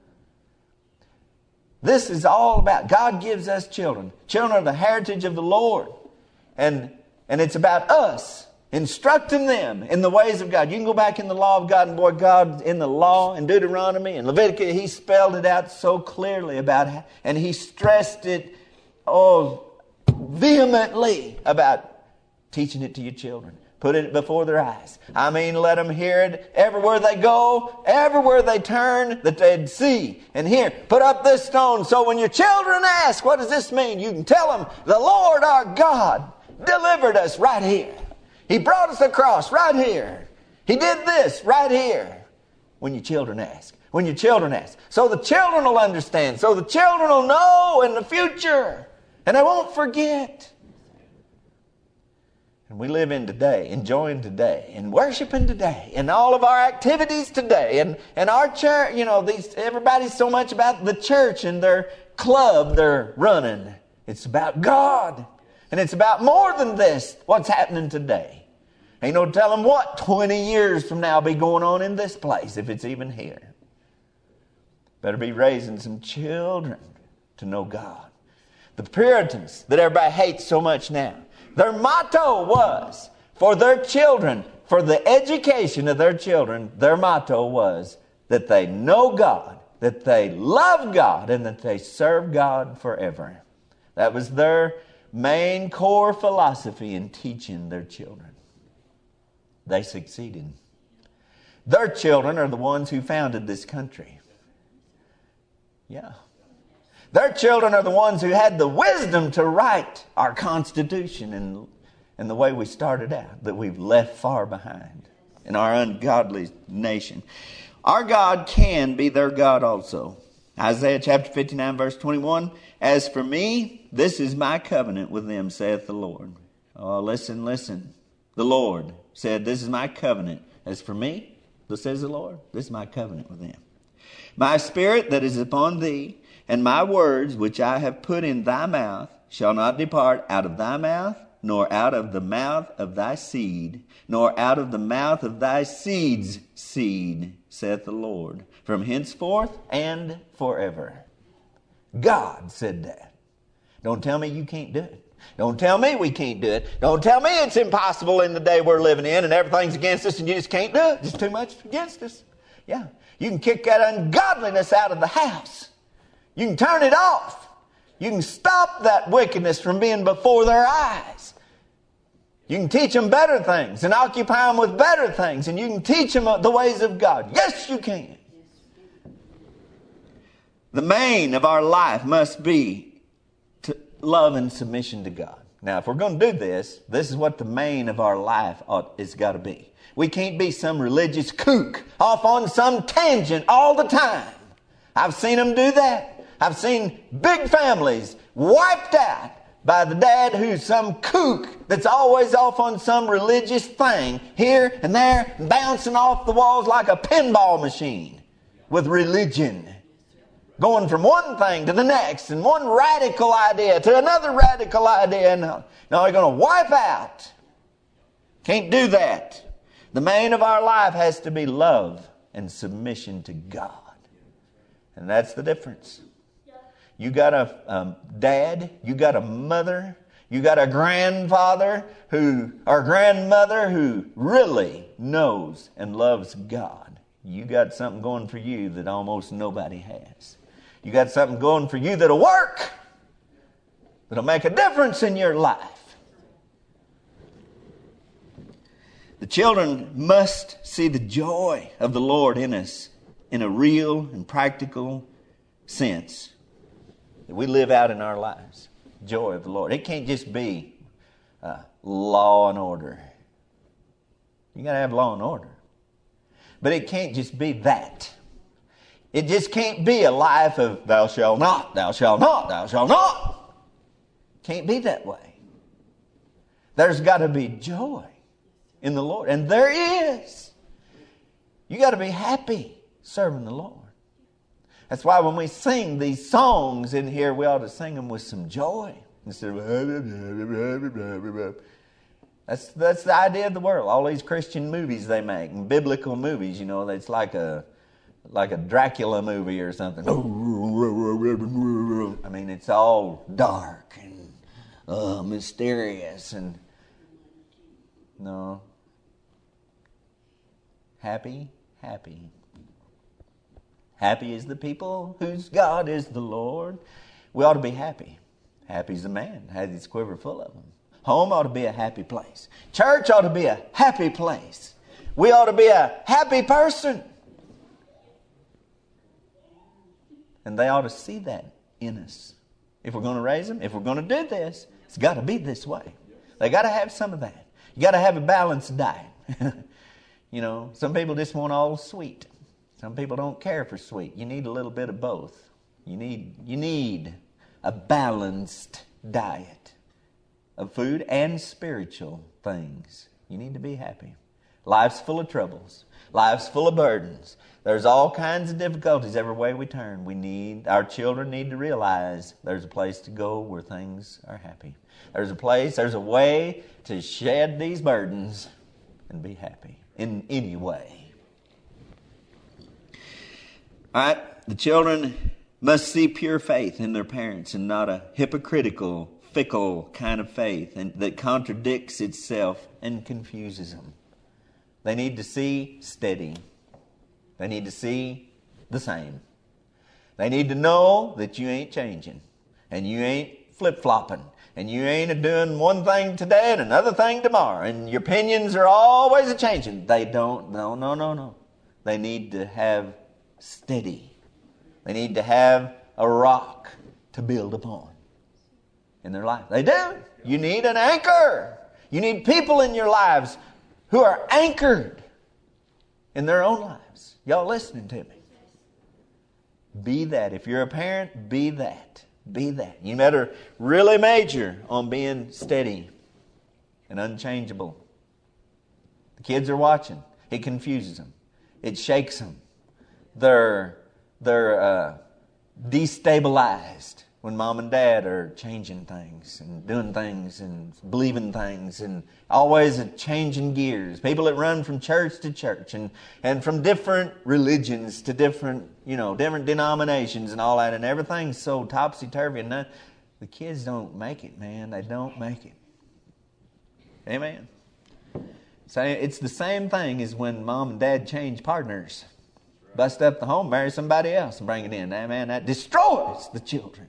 S1: This is all about, God gives us children. Children are the heritage of the Lord. And, and it's about us instructing them in the ways of God. You can go back in the law of God, and boy, God in the law, in Deuteronomy and Leviticus, He spelled it out so clearly about how, and He stressed it oh, vehemently about teaching it to your children. Put it before their eyes. I mean, let them hear it everywhere they go, everywhere they turn, that they'd see and hear. Put up this stone so when your children ask, what does this mean? You can tell them, the Lord our God delivered us right here. He brought us across right here. He did this right here. When your children ask. When your children ask. So the children will understand. So the children will know in the future. And they won't forget. And we live in today, enjoying today, and worshiping today, and all of our activities today, and, and our church, you know, these everybody's so much about the church and their club they're running. It's about God. And it's about more than this, what's happening today. Ain't no telling what twenty years from now will be going on in this place, if it's even here. Better be raising some children to know God. The Puritans that everybody hates so much now, their motto was, for their children, for the education of their children, their motto was that they know God, that they love God, and that they serve God forever. That was their main core philosophy in teaching their children. They succeeded. Their children are the ones who founded this country. Yeah. Their children are the ones who had the wisdom to write our Constitution and, and the way we started out, that we've left far behind in our ungodly nation. Our God can be their God also. Isaiah chapter fifty-nine verse twenty-one, as for me, this is my covenant with them, saith the Lord. Oh, listen, listen. The Lord said, this is my covenant. As for me, thus says the Lord, this is my covenant with them. My spirit that is upon thee, and my words which I have put in thy mouth shall not depart out of thy mouth, nor out of the mouth of thy seed, nor out of the mouth of thy seed's seed, saith the Lord, from henceforth and forever. God said that. Don't tell me you can't do it. Don't tell me we can't do it. Don't tell me it's impossible in the day we're living in and everything's against us and you just can't do it. There's too much against us. Yeah. You can kick that ungodliness out of the house. You can turn it off. You can stop that wickedness from being before their eyes. You can teach them better things and occupy them with better things. And you can teach them the ways of God. Yes, you can. The main of our life must be to love and submission to God. Now, if we're going to do this, this is what the main of our life ought, is got to be. We can't be some religious kook off on some tangent all the time. I've seen them do that. I've seen big families wiped out by the dad who's some kook that's always off on some religious thing here and there, bouncing off the walls like a pinball machine with religion. Going from one thing to the next and one radical idea to another radical idea. And now they're going to wipe out. Can't do that. The main of our life has to be love and submission to God. And that's the difference. You got a um, dad, you got a mother, you got a grandfather who, or grandmother who really knows and loves God. You got something going for you that almost nobody has. You got something going for you that'll work, that'll make a difference in your life. The children must see the joy of the Lord in us in a real and practical sense that we live out in our lives. Joy of the Lord. It can't just be uh, law and order. You got to have law and order. But it can't just be that. It just can't be a life of thou shalt not, thou shalt not, thou shalt not. Can't be that way. There's got to be joy in the Lord. And there is. You got to be happy serving the Lord. That's why when we sing these songs in here, we ought to sing them with some joy. Instead of that's that's the idea of the world. All these Christian movies they make, and biblical movies, you know, it's like a like a Dracula movie or something. I mean, it's all dark and uh, mysterious and no. Happy, happy. Happy is the people whose God is the Lord. We ought to be happy. Happy is the man, has his quiver full of them. Home ought to be a happy place. Church ought to be a happy place. We ought to be a happy person. And they ought to see that in us. If we're going to raise them, if we're going to do this, it's got to be this way. They got to have some of that. You got to have a balanced diet. You know, some people just want all sweet. Some people don't care for sweet. You need a little bit of both. You need, you need a balanced diet of food and spiritual things. You need to be happy. Life's full of troubles. Life's full of burdens. There's all kinds of difficulties every way we turn. We need, our children need to realize there's a place to go where things are happy. There's a place, there's a way to shed these burdens and be happy in any way. All right, the children must see pure faith in their parents and not a hypocritical, fickle kind of faith and that contradicts itself and confuses them. They need to see steady. They need to see the same. They need to know that you ain't changing and you ain't flip-flopping and you ain't doing one thing today and another thing tomorrow and your opinions are always a-changing. They don't, no, no, no, no. They need to have steady. They need to have a rock to build upon in their life. They do. You need an anchor. You need people in your lives who are anchored in their own lives. Y'all listening to me? Be that. If you're a parent, be that. Be that. You better really major on being steady and unchangeable. The kids are watching. It confuses them. It shakes them. They're, they're uh, destabilized when mom and dad are changing things and doing things and believing things and always changing gears. People that run from church to church and, and from different religions to different, you know, different denominations and all that, and everything's so topsy-turvy. And none, the kids don't make it, man. They don't make it. Amen. So it's the same thing as when mom and dad change partners. Bust up the home, marry somebody else and bring it in. Amen. That destroys the children.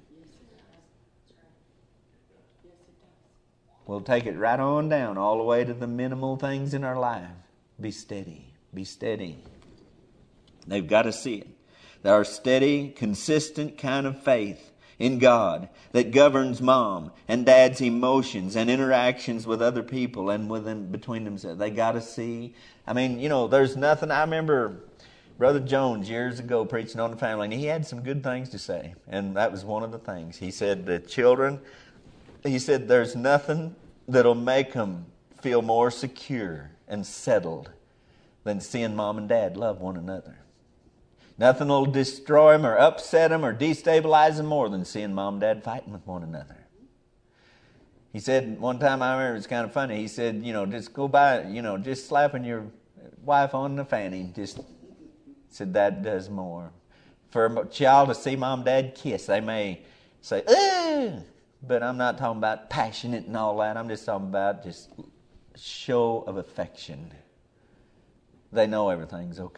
S1: We'll take it right on down, all the way to the minimal things in our life. Be steady. Be steady. They've got to see it. There are steady, consistent kind of faith in God that governs mom and dad's emotions and interactions with other people and with them between themselves. They got to see. I mean, you know, there's nothing. I remember Brother Jones years ago preaching on the family, and he had some good things to say. And that was one of the things. He said the children... He said there's nothing that'll make them feel more secure and settled than seeing mom and dad love one another. Nothing will destroy them or upset them or destabilize them more than seeing mom and dad fighting with one another. He said one time, I remember it was kind of funny, he said, you know, just go by, you know, just slapping your wife on the fanny. Just said that does more. For a child to see mom and dad kiss, they may say, ugh! But I'm not talking about passionate and all that. I'm just talking about just show of affection. They know everything's okay.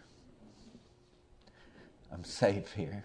S1: I'm safe here.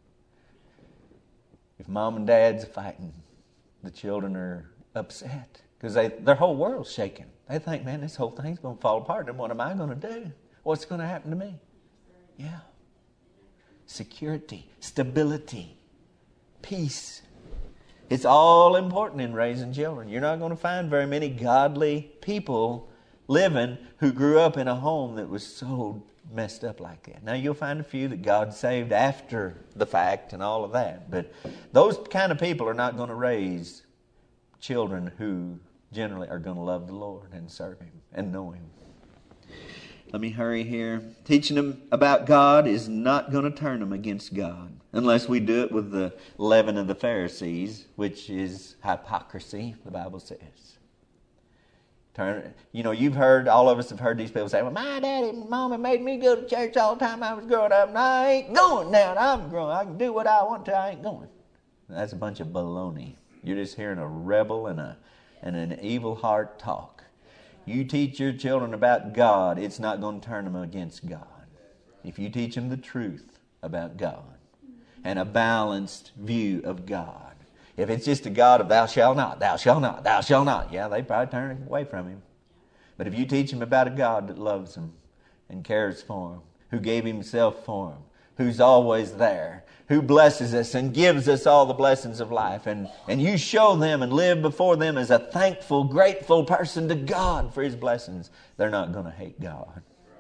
S1: If mom and dad's fighting, the children are upset because they their whole world's shaking. They think, man, this whole thing's going to fall apart. And what am I going to do? What's going to happen to me? Yeah. Security, stability, peace. It's all important in raising children. You're not going to find very many godly people living who grew up in a home that was so messed up like that. Now, you'll find a few that God saved after the fact and all of that. But those kind of people are not going to raise children who generally are going to love the Lord and serve Him and know Him. Let me hurry here. Teaching them about God is not going to turn them against God unless we do it with the leaven of the Pharisees, which is hypocrisy, the Bible says. Turn, you know, you've heard, all of us have heard these people say, well, my daddy and mama made me go to church all the time I was growing up, and I ain't going now. I'm growing. I can do what I want to. I ain't going. That's a bunch of baloney. You're just hearing a rebel and a and an evil heart talk. You teach your children about God, it's not going to turn them against God. If you teach them the truth about God and a balanced view of God, If it's just a God of thou shalt not, thou shalt not, thou shalt not, yeah, they probably turn away from him. But if you teach them about a God that loves them and cares for them, who gave himself for them, who's always there, who blesses us and gives us all the blessings of life, and, and you show them and live before them as a thankful, grateful person to God for his blessings, they're not going to hate God.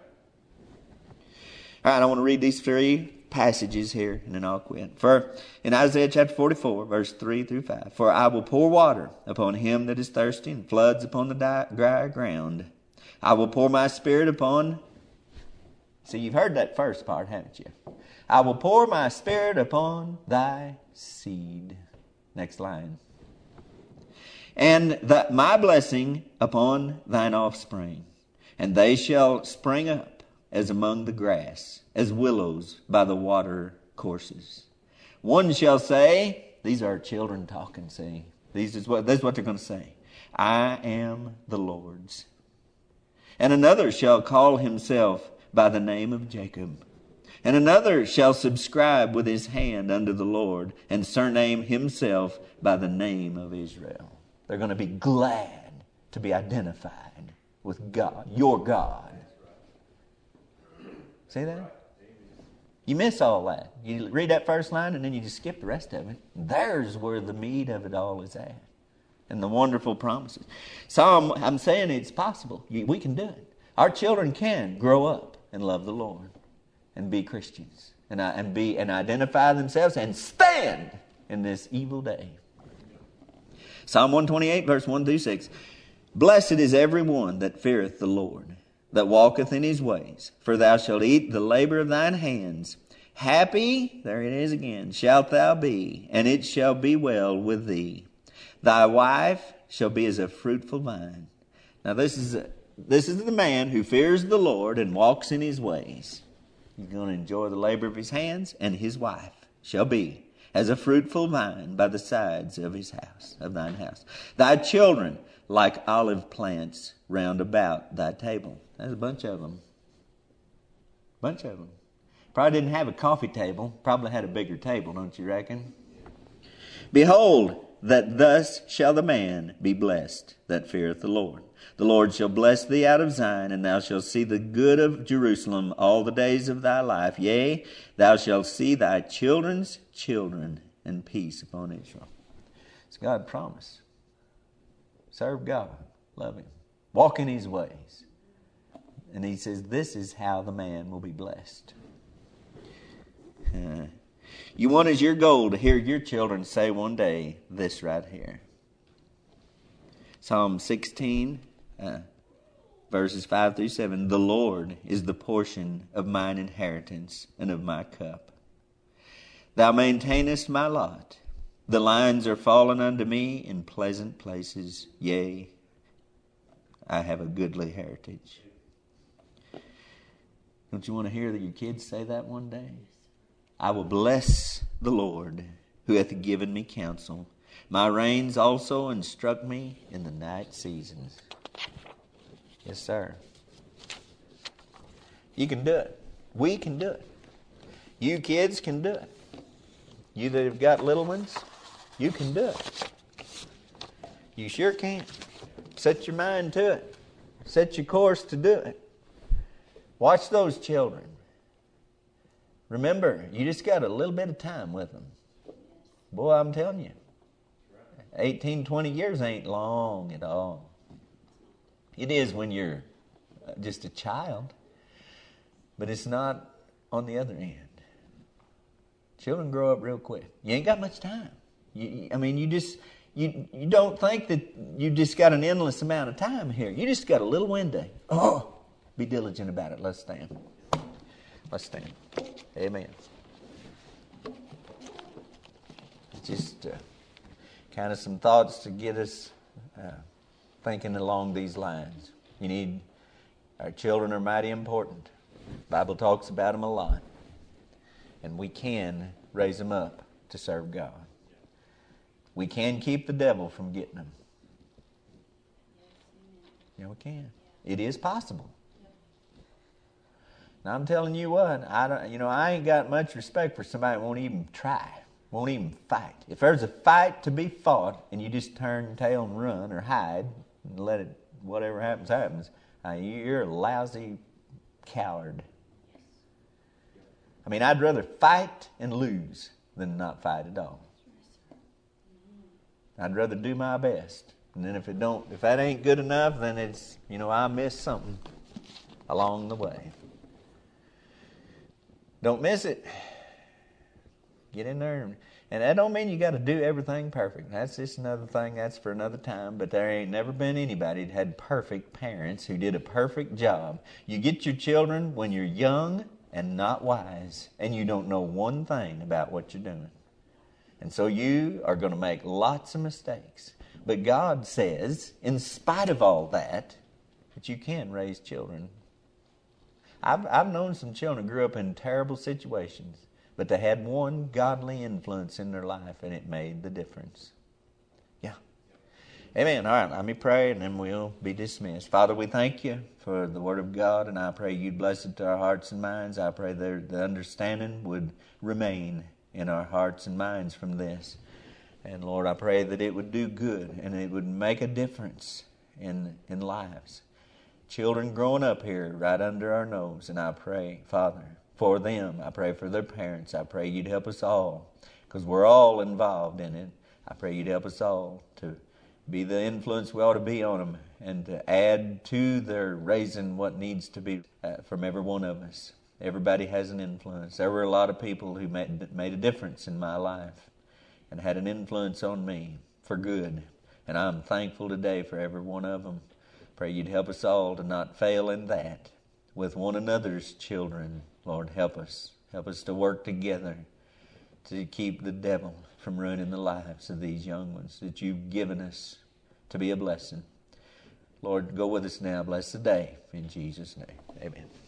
S1: All right, I want to read these three passages here, and then I'll quit. For in Isaiah chapter forty-four, verse three through five, for I will pour water upon him that is thirsty, and floods upon the dry ground. I will pour my spirit upon... See, you've heard that first part, haven't you? I will pour my spirit upon thy seed. Next line. And that my blessing upon thine offspring, and they shall spring up as among the grass, as willows by the water courses. One shall say, these are children talking, see. These is what, this is what they're going to say. I am the Lord's. And another shall call himself by the name of Jacob. And another shall subscribe with his hand unto the Lord, and surname himself by the name of Israel. They're going to be glad to be identified with God, your God. See that? You miss all that. You read that first line and then you just skip the rest of it. There's where the meat of it all is at. And the wonderful promises. So I'm, I'm saying it's possible. We can do it. Our children can grow up and love the Lord and be Christians and, and, be, and identify themselves and stand in this evil day. Psalm one twenty-eight, verse one through six. Blessed is every one that feareth the Lord, that walketh in his ways. For thou shalt eat the labor of thine hands. Happy, there it is again, shalt thou be, and it shall be well with thee. Thy wife shall be as a fruitful vine. Now this is a, this is the man who fears the Lord and walks in his ways. He's going to enjoy the labor of his hands, and his wife shall be as a fruitful vine by the sides of his house, of thine house. Thy children like olive plants round about thy table. There's a bunch of them. Bunch of them. Probably didn't have a coffee table. Probably had a bigger table, don't you reckon? Behold, that thus shall the man be blessed that feareth the Lord. The Lord shall bless thee out of Zion, and thou shalt see the good of Jerusalem all the days of thy life. Yea, thou shalt see thy children's children, and peace upon Israel. It's God's promise. Serve God. Love him. Walk in his ways. And he says, this is how the man will be blessed. Uh, you want as your goal to hear your children say one day this right here. Psalm sixteen, uh, verses five through seven. The Lord is the portion of mine inheritance and of my cup. Thou maintainest my lot. The lines are fallen unto me in pleasant places. Yea, I have a goodly heritage. Don't you want to hear that your kids say that one day? I will bless the Lord who hath given me counsel. My reins also instruct me in the night seasons. Yes, sir. You can do it. We can do it. You kids can do it. You that have got little ones, you can do it. You sure can. Set your mind to it. Set your course to do it. Watch those children. Remember, you just got a little bit of time with them. Boy, I'm telling you. eighteen, twenty years ain't long at all. It is when you're just a child. But it's not on the other end. Children grow up real quick. You ain't got much time. You, I mean, you just... You you don't think that you just got an endless amount of time here. You just got a little window. Oh, be diligent about it. Let's stand. Let's stand. Amen. Just uh, kind of some thoughts to get us uh, thinking along these lines. You need, our children are mighty important. The Bible talks about them a lot. And we can raise them up to serve God. We can keep the devil from getting them. Yeah, we can. It is possible. Now I'm telling you what, I don't. You know, I ain't got much respect for somebody that won't even try. won't even fight. If there's a fight to be fought and you just turn tail and run or hide and let it, whatever happens, happens, uh, you're a lousy coward. I mean, I'd rather fight and lose than not fight at all. I'd rather do my best. And then if it don't, if that ain't good enough, then it's, you know, I missed something along the way. Don't miss it. Get in there. And, and that don't mean you got to do everything perfect. That's just another thing. That's for another time. But there ain't never been anybody that had perfect parents who did a perfect job. You get your children when you're young and not wise, and you don't know one thing about what you're doing. And so you are going to make lots of mistakes. But God says, in spite of all that, that you can raise children. I've, I've known some children who grew up in terrible situations, but they had one godly influence in their life, and it made the difference. Yeah. Amen. All right, let me pray, and then we'll be dismissed. Father, we thank you for the Word of God, and I pray you'd bless it to our hearts and minds. I pray that the understanding would remain in our hearts and minds from this. And Lord, I pray that it would do good, and it would make a difference in, in lives. Children growing up here right under our nose, and I pray, Father, for them. I pray for their parents. I pray you'd help us all, because we're all involved in it. I pray you'd help us all to be the influence we ought to be on them, and to add to their raising what needs to be uh, from every one of us. Everybody has an influence. There were a lot of people who made, made a difference in my life and had an influence on me for good. And I'm thankful today for every one of them. Pray you'd help us all to not fail in that with one another's children. Lord, help us. Help us to work together to keep the devil from ruining the lives of these young ones that you've given us to be a blessing. Lord, go with us now. Bless the day. In Jesus' name, amen.